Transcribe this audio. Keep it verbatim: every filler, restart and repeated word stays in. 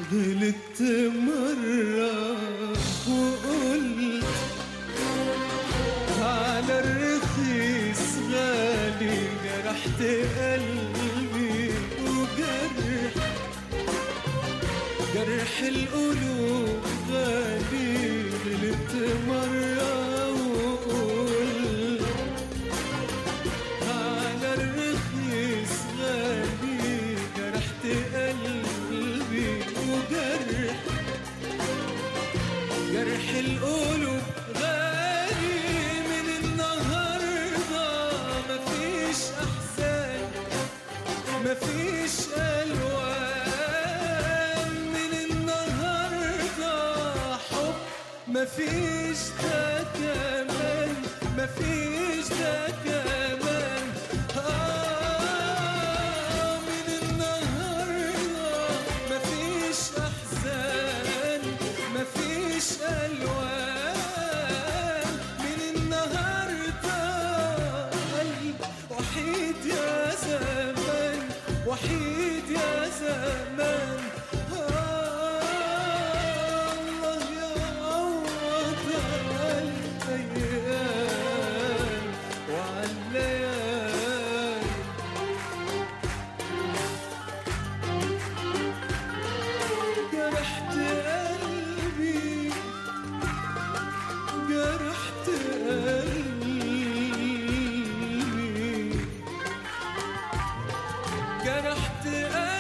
غلطت مرة وقلت على الرخيص غالي، جرحت قلبي وجرح جرح القلوب غالي. غلطت مرة وقلت على الرخيص غالي، جرحت قلبي وجرح جرح القلوب غالي. من النهاردة مفيش أحزان مفيش ألوان، من النهاردة حب مفيش ده كمان، مفيش ده كمان. آه من النهاردة مفيش أحزان مفيش ألوان، من النهاردة قلب وحيد يا زمان، وحيد يا زمان. آه الله يعوض على الأيام وعلى الليالي. جرحت قلبي جرحت قلبي جرحت قلبي